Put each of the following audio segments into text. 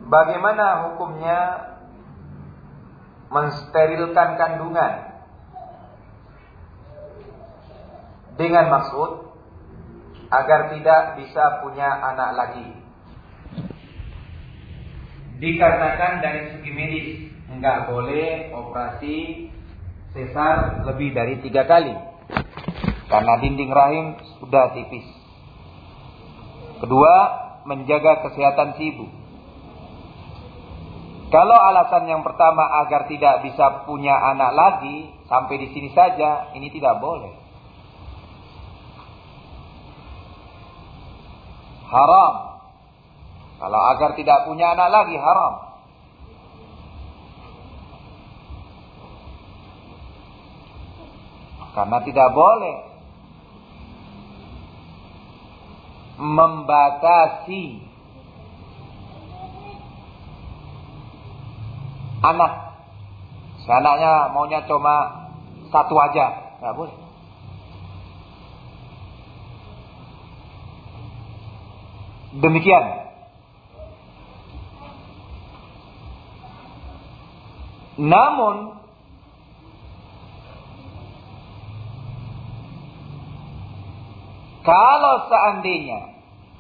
bagaimana hukumnya mensterilkan kandungan dengan maksud agar tidak bisa punya anak lagi? Dikarenakan dari segi medis enggak boleh operasi sesar lebih dari 3 kali karena dinding rahim sudah tipis. Kedua, menjaga kesehatan si ibu. Kalau alasan yang pertama agar tidak bisa punya anak lagi, sampai di sini saja, ini tidak boleh. Haram. Kalau agar tidak punya anak lagi, haram. Karena tidak boleh membatasi anak. Si anaknya maunya cuma 1 aja, nggak boleh. Demikian. Namun kalau seandainya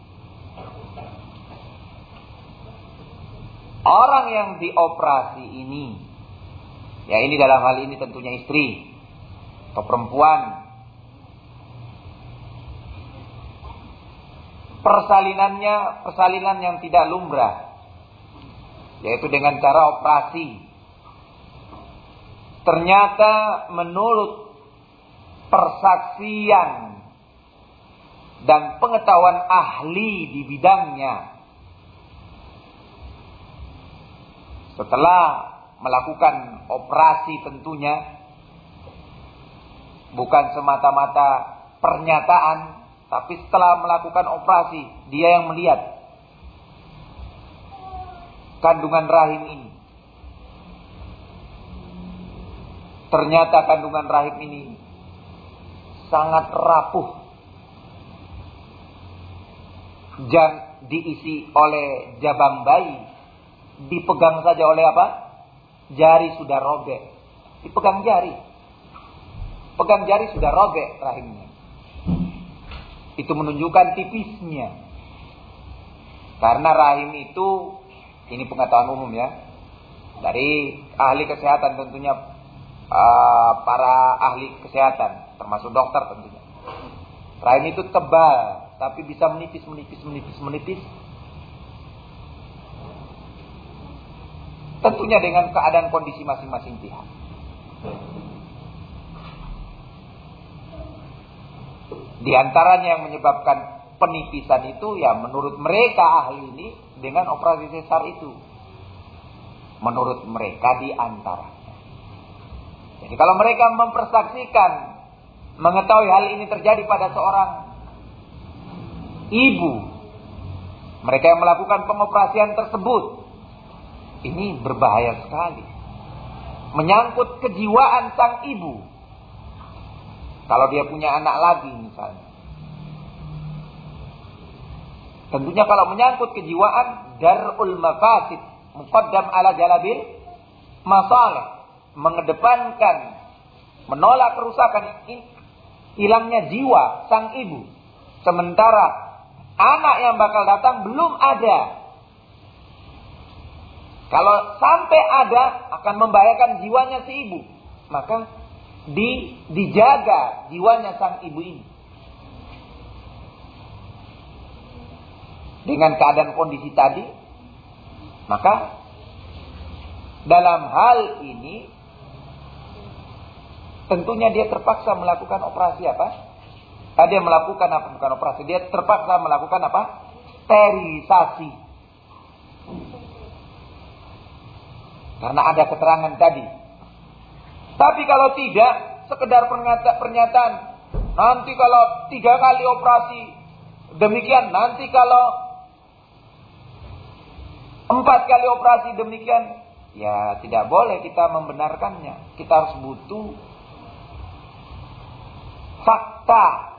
orang yang dioperasi ini, ya ini dalam hal ini tentunya istri atau perempuan, persalinan yang tidak lumrah, yaitu dengan cara operasi, ternyata menurut persaksian dan pengetahuan ahli di bidangnya, setelah melakukan operasi tentunya bukan semata-mata pernyataan, tapi setelah melakukan operasi dia yang melihat kandungan rahim ini. Ternyata kandungan rahim ini sangat rapuh, diisi oleh jabang bayi, dipegang saja oleh apa? Jari sudah robek. Dipegang jari, pegang jari sudah robek rahimnya. Itu menunjukkan tipisnya. Karena rahim itu, ini pengetahuan umum ya, dari ahli kesehatan tentunya, para ahli kesehatan termasuk dokter tentunya. Rahim itu tebal, tapi bisa menipis. Tentunya dengan keadaan kondisi masing-masing pihak. Di antaranya yang menyebabkan penipisan itu, ya menurut mereka ahli ini, dengan operasi sesar itu. Menurut mereka di antara. Jadi kalau mereka mempersaksikan, mengetahui hal ini terjadi pada seorang ibu, mereka yang melakukan pengoperasian tersebut, ini berbahaya sekali. Menyangkut kejiwaan sang ibu. Kalau dia punya anak lagi misalnya. Tentunya kalau menyangkut kejiwaan, darul mafasid muqaddam ala jalabil masalih. Mengedepankan, menolak kerusakan, hilangnya jiwa sang ibu. Sementara anak yang bakal datang belum ada. Kalau sampai ada, akan membahayakan jiwanya si ibu. Maka dijaga jiwanya sang ibu ini. Dengan keadaan kondisi tadi, maka dalam hal ini tentunya dia terpaksa melakukan operasi apa? Dia melakukan apa? Bukan operasi, dia terpaksa melakukan apa? Sterilisasi. Karena ada keterangan tadi. Tapi kalau tidak, sekedar pernyataan, nanti kalau 3 kali operasi, demikian, nanti kalau 4 kali operasi demikian, ya tidak boleh kita membenarkannya. Kita harus butuh fakta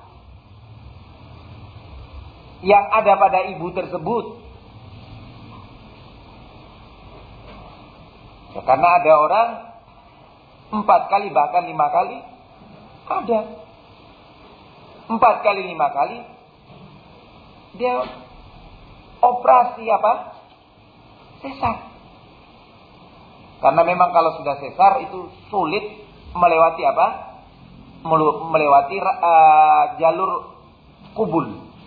yang ada pada ibu tersebut. Karena ada orang 4 kali bahkan 5 kali ada. 4 kali 5 kali dia operasi apa? Sesar. Karena memang kalau sudah sesar itu sulit melewati apa? Melewati jalur kubul.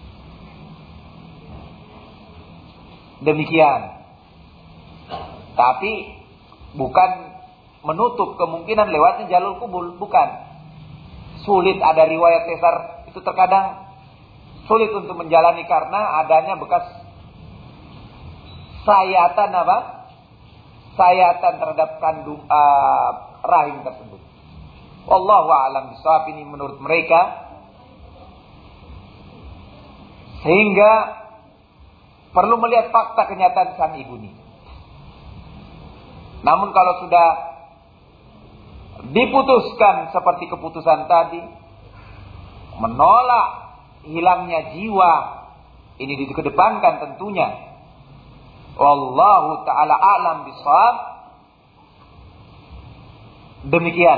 Demikian. Tapi bukan menutup kemungkinan lewatnya jalur kubul, bukan. Sulit, ada riwayat sesar itu terkadang sulit untuk menjalani karena adanya bekas sayatan apa? Sayatan terhadap kandung rahim tersebut. Wallahu a'lam bishawab, ini menurut mereka. Sehingga perlu melihat fakta kenyataan sang ibu ini. Namun kalau sudah diputuskan seperti keputusan tadi, menolak hilangnya jiwa, ini dikedepankan tentunya. Wallahu ta'ala a'lam bishawab. Demikian.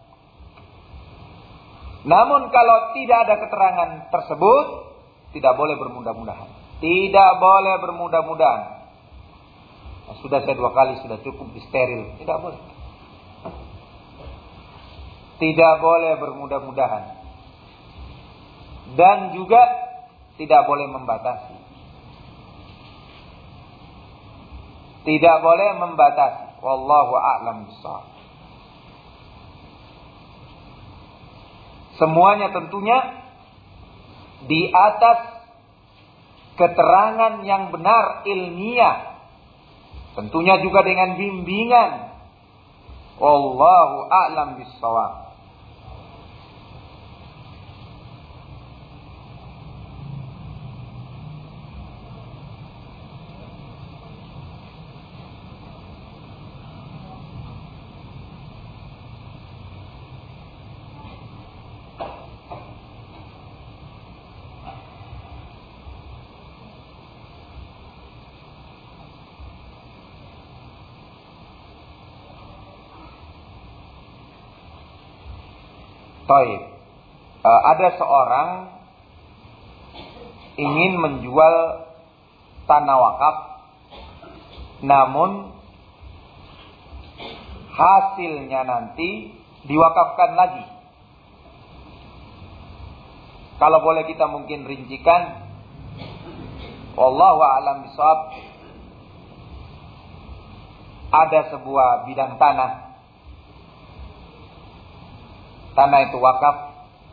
Namun kalau tidak ada keterangan tersebut, tidak boleh bermudah-mudahan. Tidak boleh bermudah-mudahan. Sudah saya 2 kali, sudah cukup disteril. Tidak boleh. Tidak boleh bermudah-mudahan. Dan juga tidak boleh membatasi. Tidak boleh membatasi. Wallahu a'lam bishawab. Semuanya tentunya di atas keterangan yang benar ilmiah. Tentunya juga dengan bimbingan. Wallahu a'lam bishawab. Baik, ada seorang ingin menjual tanah wakaf, namun hasilnya nanti diwakafkan lagi. Kalau boleh kita mungkin rincikan, wallahu a'lam bishawab, ada sebuah bidang tanah itu wakaf,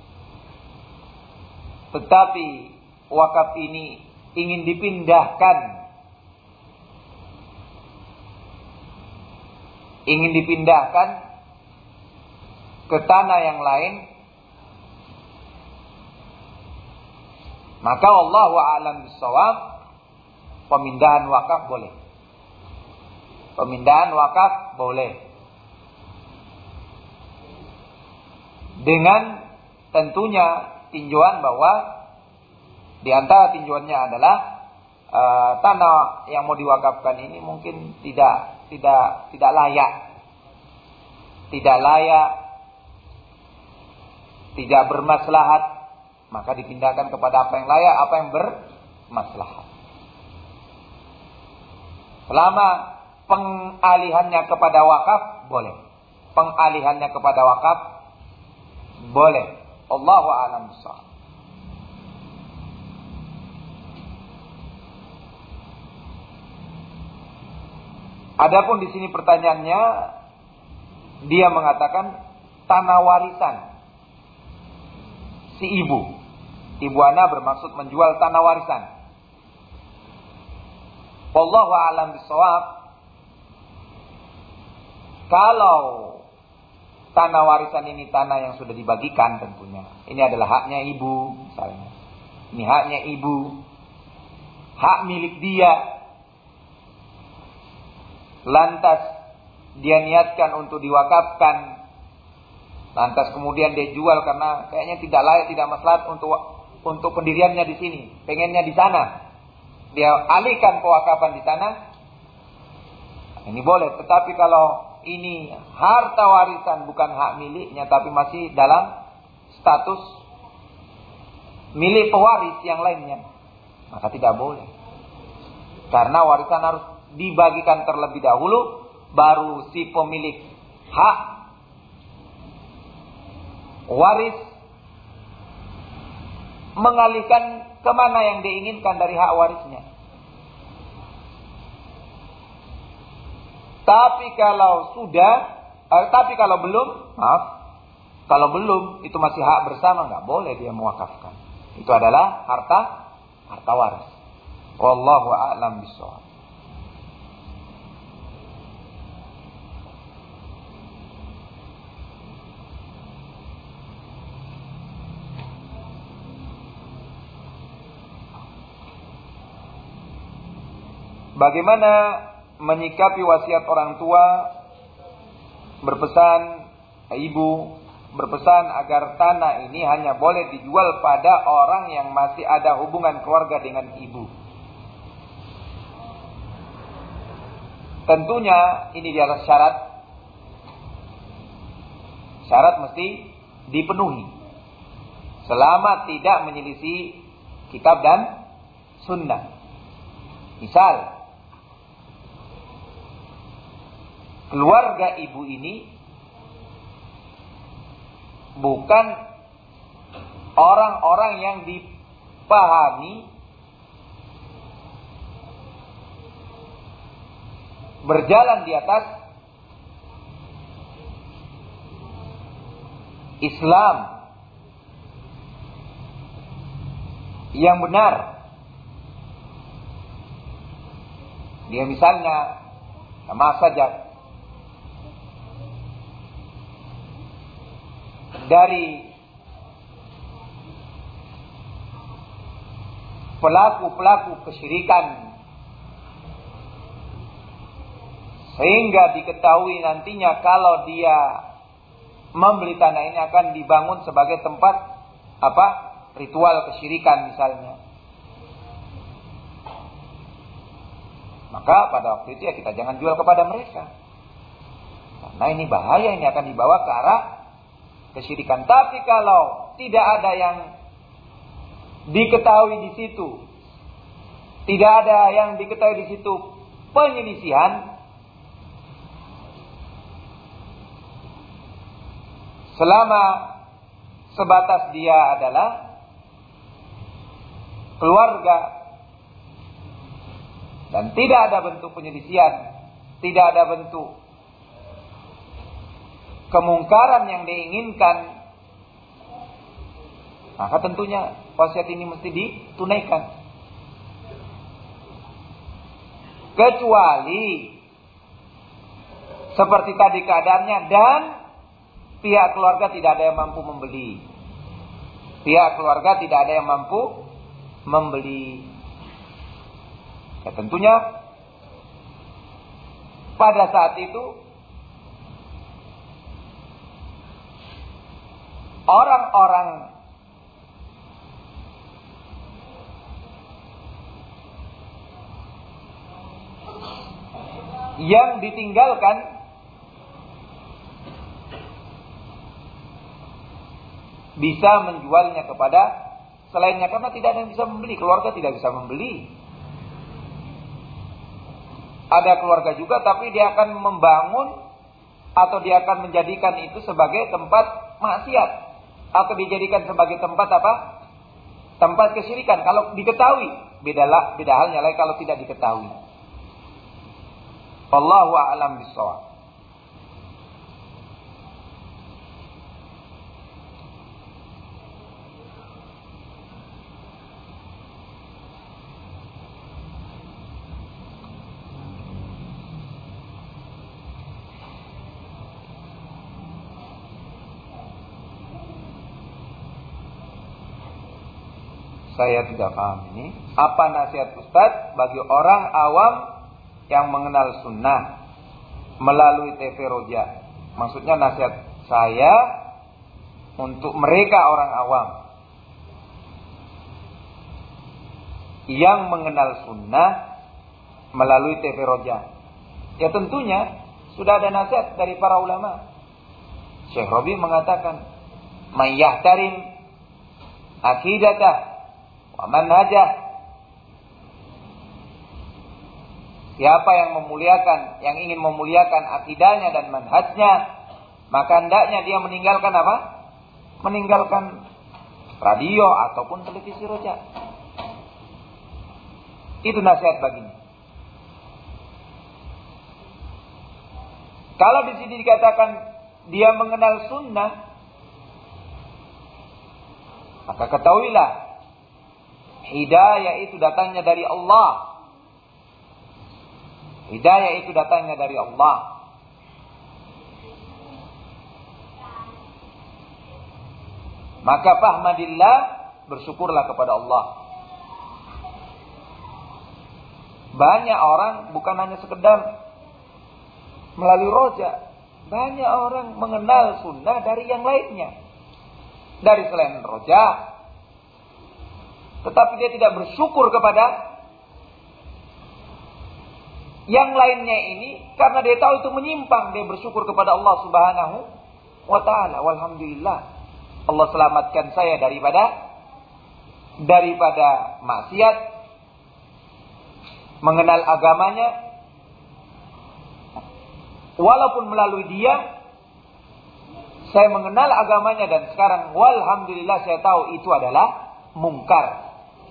tetapi wakaf ini ingin dipindahkan ke tanah yang lain, maka wallahu a'lam bishawab, pemindahan wakaf boleh. Pemindahan wakaf boleh. Dengan tentunya tinjauan bahwa di antara tinjauannya adalah tanah yang mau diwakafkan ini mungkin tidak layak, tidak bermaslahat, maka dipindahkan kepada apa yang layak, apa yang bermaslahat. Selama pengalihannya kepada wakaf boleh, pengalihannya kepada wakaf boleh. Allahu a'lam bishawab. Adapun di sini pertanyaannya, dia mengatakan tanah warisan si ibu. Ibu ana bermaksud menjual tanah warisan. Wallahu a'lam bishawab. Kalau tanah warisan ini tanah yang sudah dibagikan tentunya, ini adalah haknya ibu misalnya. Ini haknya ibu, hak milik dia. Lantas dia niatkan untuk diwakafkan, lantas kemudian dia jual karena kayaknya tidak layak, tidak maslahat untuk pendiriannya di sini, pengennya di sana. Dia alihkan pewakapan di sana. Ini boleh, tetapi kalau ini harta warisan bukan hak miliknya, tapi masih dalam status milik pewaris yang lainnya, maka tidak boleh. Karena warisan harus dibagikan terlebih dahulu, baru si pemilik hak waris mengalihkan kemana yang diinginkan dari hak warisnya. Tapi kalau belum, kalau belum itu masih hak bersama, nggak boleh dia mewakafkan. Itu adalah harta waris. Wallahu a'lam bishawab. Bagaimana menyikapi wasiat orang tua ibu berpesan agar tanah ini hanya boleh dijual pada orang yang masih ada hubungan keluarga dengan ibu? Tentunya ini di atas syarat. Syarat mesti dipenuhi selama tidak menyelisih kitab dan sunnah. Misal, keluarga ibu ini bukan orang-orang yang dipahami berjalan di atas Islam yang benar. Dia misalnya sama saja dari pelaku-pelaku kesyirikan, sehingga diketahui nantinya kalau dia membeli tanah ini akan dibangun sebagai tempat ritual kesyirikan misalnya. Maka pada waktu itu ya kita jangan jual kepada mereka, karena ini bahaya, ini akan dibawa ke arah kesyirikan. Tapi kalau tidak ada yang diketahui di situ, tidak ada yang diketahui di situ penyelisihan, selama sebatas dia adalah keluarga dan tidak ada bentuk penyelisihan, tidak ada bentuk kemungkaran yang diinginkan, maka tentunya wasiat ini mesti ditunaikan. Kecuali seperti tadi keadaannya dan pihak keluarga tidak ada yang mampu membeli. Pihak keluarga tidak ada yang mampu membeli. Ya tentunya pada saat itu orang-orang yang ditinggalkan bisa menjualnya kepada selainnya, karena tidak ada yang bisa membeli, keluarga tidak bisa membeli. Ada keluarga juga tapi dia akan membangun atau dia akan menjadikan itu sebagai tempat maksiat atau dijadikan sebagai tempat tempat kesyirikan. Kalau diketahui, beda halnya lagi kalau tidak diketahui. Wallahu a'lam bishawab. Saya tidak paham ini. Apa nasihat Ustaz bagi orang awam yang mengenal sunnah melalui TV Roja? Maksudnya nasihat saya untuk mereka orang awam yang mengenal sunnah melalui TV Roja. Ya tentunya Sudah ada nasihat dari para ulama. Syekh Rabi mengatakan, "May yahtarim aqidatah wa manhajah." Siapa yang memuliakan, yang ingin memuliakan akidahnya dan manhajnya, maka hendaknya dia meninggalkan apa? Meninggalkan radio ataupun televisi roja. Itu nasihat baginya. Kalau di sini dikatakan dia mengenal sunnah, maka ketahuilah hidayah itu datangnya dari Allah. Hidayah itu datangnya dari Allah. Maka fahmadillah, bersyukurlah kepada Allah. Banyak orang bukan hanya sekedar melalui roja, banyak orang mengenal sunnah dari yang lainnya, dari selain roja, tetapi dia tidak bersyukur kepada yang lainnya ini karena dia tahu itu menyimpang. Dia bersyukur kepada Allah Subhanahu wa taala. Walhamdulillah, Allah selamatkan saya daripada maksiat, mengenal agamanya. Walaupun melalui dia saya mengenal agamanya, dan sekarang walhamdulillah saya tahu itu adalah mungkar.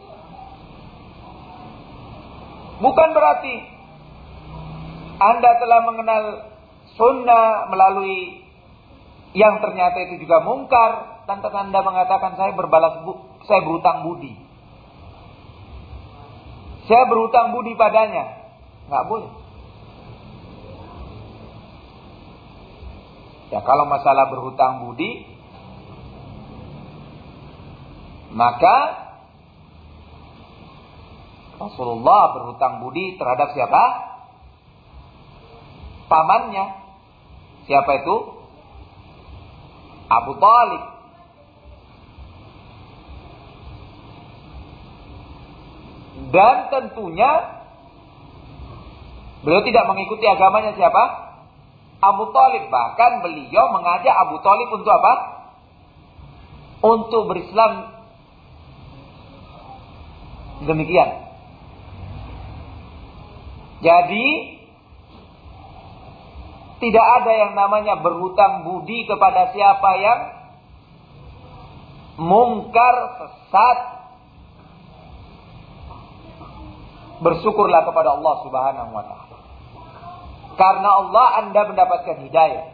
Bukan berarti Anda telah mengenal sunnah melalui yang ternyata itu juga mungkar, lantas Anda mengatakan saya berhutang budi. Saya berhutang budi padanya. Nggak boleh. Ya, kalau masalah berhutang budi, maka Rasulullah berhutang budi terhadap siapa? Pamannya. Siapa itu? Abu Talib. Dan tentunya beliau tidak mengikuti agamanya siapa? Abu Talib. Bahkan beliau mengajak Abu Talib untuk apa? Untuk berislam. Demikian. Jadi tidak ada yang namanya berhutang budi kepada siapa yang mungkar, sesat. Bersyukurlah kepada Allah Subhanahu wa taala. Karena Allah Anda mendapatkan hidayah.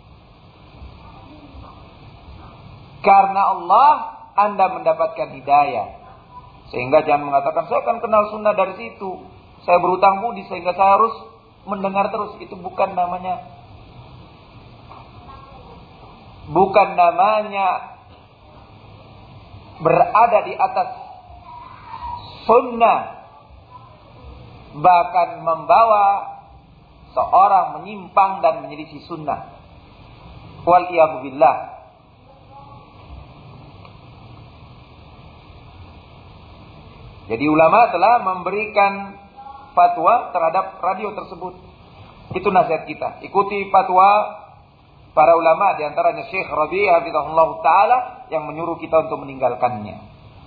Karena Allah Anda mendapatkan hidayah. Sehingga jangan mengatakan saya akan kenal sunnah dari situ, saya berhutang budi sehingga saya harus mendengar terus. Itu bukan namanya berada di atas sunnah, bahkan membawa seorang menyimpang dan menyelisih sunnah. Wal-iyadu billah. Jadi ulama telah memberikan fatwa terhadap radio tersebut. Itu nasihat kita. Ikuti fatwa para ulama, di antaranya Syekh Rabi' hafizahullah taala, yang menyuruh kita untuk meninggalkannya.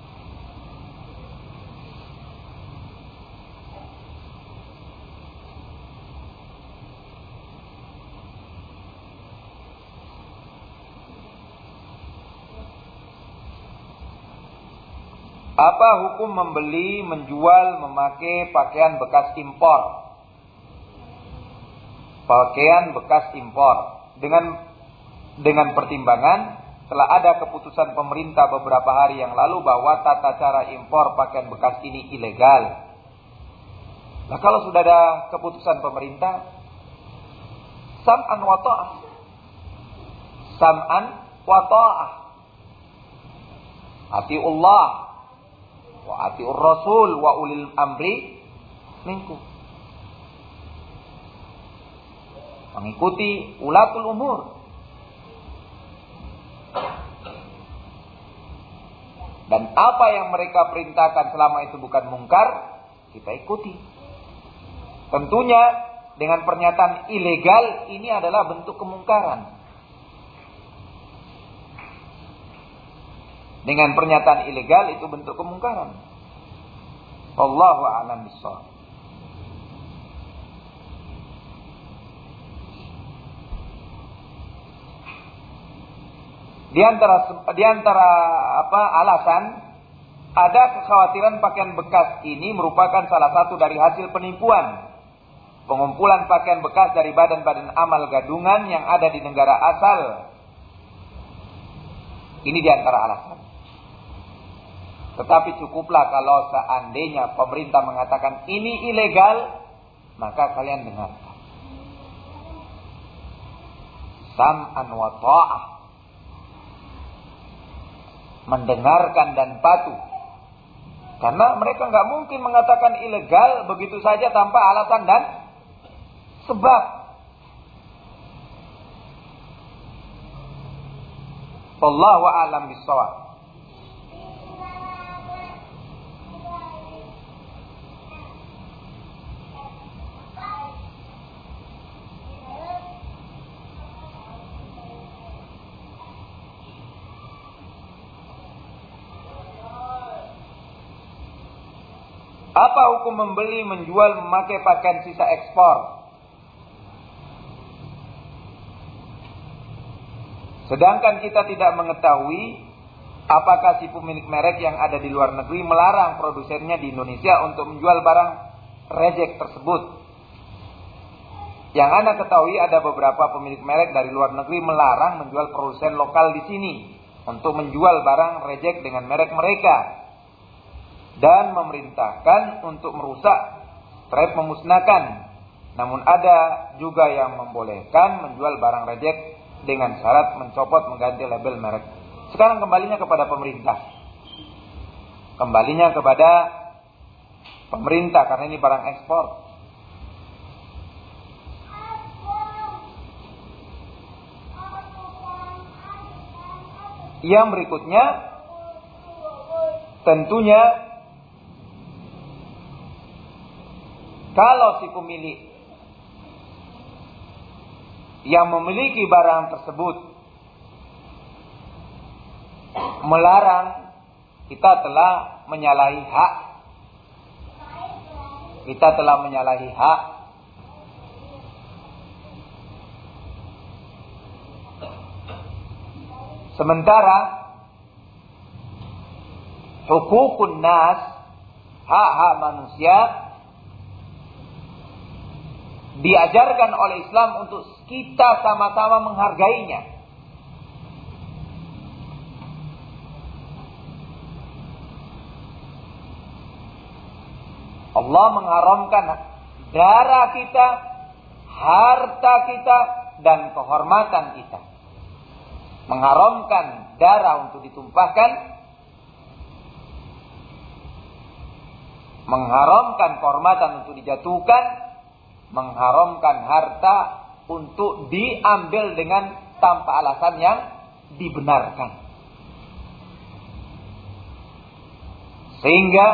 Apa hukum membeli, menjual, memakai pakaian bekas impor? Pakaian bekas impor. Dengan pertimbangan telah ada keputusan pemerintah beberapa hari yang lalu bahwa tata cara impor pakaian bekas ini ilegal. Nah, kalau sudah ada keputusan pemerintah, sam'an wa ta'ah. Sam'an wa ta'ah. Atiullah wa atiur rasul wa ulil amri minkum. Mengikuti ulatul umur. Dan apa yang mereka perintahkan selama itu bukan mungkar, kita ikuti. Tentunya dengan pernyataan ilegal, ini adalah bentuk kemungkaran. Dengan pernyataan ilegal itu bentuk kemungkaran. Wallahu a'lam bishawab. Di antara alasan, ada kekhawatiran pakaian bekas ini merupakan salah satu dari hasil penipuan, pengumpulan pakaian bekas dari badan-badan amal gadungan yang ada di negara asal. Ini di antara alasan. Tetapi cukuplah kalau seandainya pemerintah mengatakan ini ilegal, maka kalian dengarkan. Sam'an wa ta'ah. Mendengarkan dan patuh. Karena mereka nggak mungkin mengatakan ilegal begitu saja tanpa alasan dan sebab. Wallahu a'lam bishawab. Apa hukum membeli, menjual, memakai pakaian sisa ekspor? Sedangkan kita tidak mengetahui apakah si pemilik merek yang ada di luar negeri melarang produsennya di Indonesia untuk menjual barang reject tersebut. Yang Anda ketahui ada beberapa pemilik merek dari luar negeri melarang menjual produsen lokal di sini untuk menjual barang reject dengan merek mereka. Dan memerintahkan untuk merusak, memusnahkan. Namun ada juga yang membolehkan menjual barang reject dengan syarat mencopot mengganti label merek. Sekarang kembalinya kepada pemerintah. Kembalinya kepada pemerintah karena ini barang ekspor. Yang berikutnya tentunya kalau si pemilik yang memiliki barang tersebut melarang, kita telah menyalahi hak. Kita telah menyalahi hak. Sementara hukukun nas, hak-hak manusia, diajarkan oleh Islam untuk kita sama-sama menghargainya. Allah mengharamkan darah kita, harta kita, dan kehormatan kita. Mengharamkan darah untuk ditumpahkan, mengharamkan kehormatan untuk dijatuhkan, mengharamkan harta untuk diambil dengan tanpa alasan yang dibenarkan. Sehingga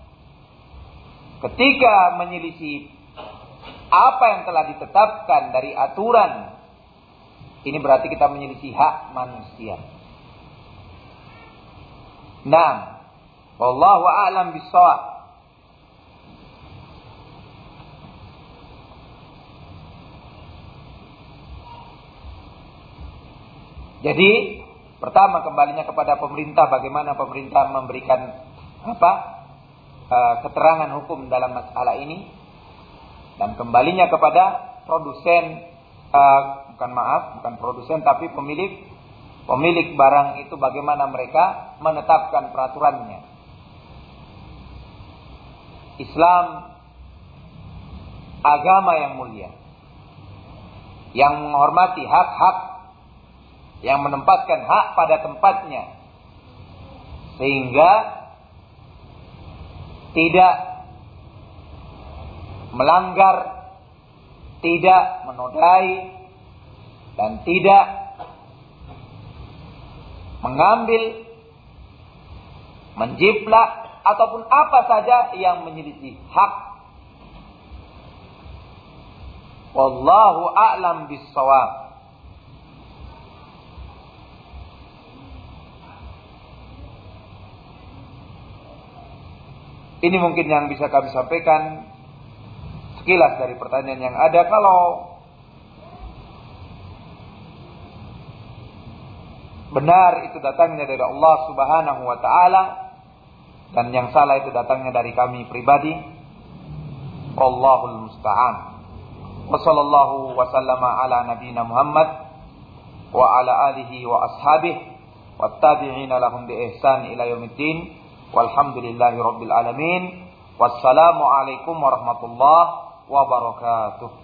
ketika menyelisih apa yang telah ditetapkan dari aturan, ini berarti kita menyelisih hak manusia. Nah, wallahu a'lam bishawab. Jadi, pertama kembalinya kepada pemerintah, bagaimana pemerintah memberikan keterangan hukum dalam masalah ini, dan kembalinya kepada produsen, bukan produsen tapi pemilik barang itu, bagaimana mereka menetapkan peraturannya. Islam agama yang mulia, yang menghormati hak-hak, yang menempatkan hak pada tempatnya, sehingga tidak melanggar, tidak menodai, dan tidak mengambil, menjiplak, ataupun apa saja yang menyelisih hak Wallahu a'lam bis-shawab. Ini mungkin yang bisa kami sampaikan sekilas dari pertanyaan yang ada. Kalau benar itu datangnya dari Allah Subhanahu wa taala dan yang salah itu datangnya dari kami pribadi, Wallahul musta'an. Wa sallallahu wa sallama ala nabiyyina Muhammad wa ala alihi wa ashabihi wattabi'ina lahum bi ihsan ila yaumiddin. Walhamdulillahi rabbil alamin. Wassalamu alaikum warahmatullahi wabarakatuh.